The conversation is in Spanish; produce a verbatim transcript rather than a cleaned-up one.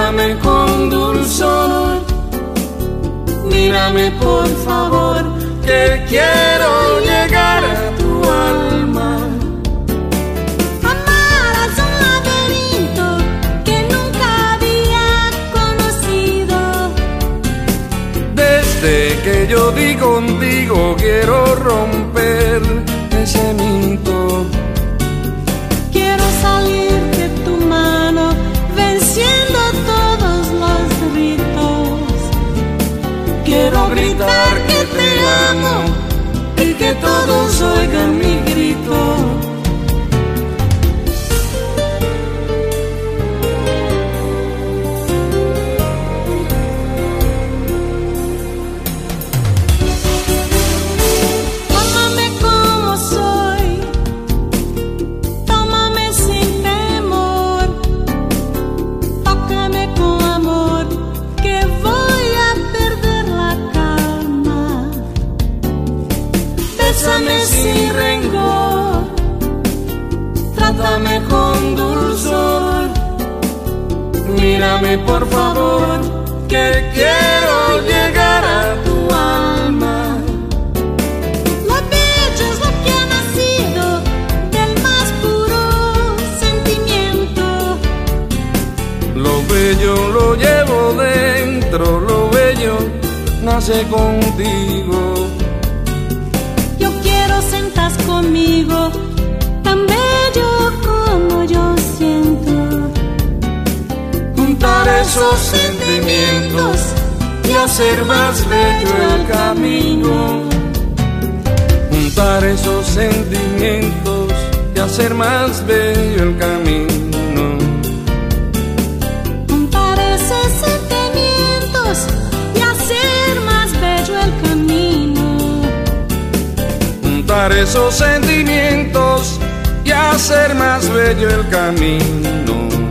trátame con dulzor. Mírame por favor, que quiero llegar a tu alma. Amar es un laberinto que nunca había conocido. Desde que yo di contigo quiero romper ese mito. Quiero salir de tu mano venciendo todos los ritos. Quiero gritar que te amo y que todos oigan mi grito. Tómame como soy, tómame sin temor, tócame con amor, que voy a perder la calma. Bésame sin rencor, trátame con dulzor. Mírame por favor, que quiero llegar a tu alma. Lo bello es lo que ha nacido del más puro sentimiento. Lo bello lo llevo dentro, lo bello nace contigo. Yo quiero sentas conmigo, tan bello como yo siento. Juntar esos sentimientos y hacer más bello el camino. Juntar esos sentimientos y hacer más bello el camino. Juntar esos sentimientos y hacer más bello el camino. Juntar esos sentimientos y hacer más bello el camino.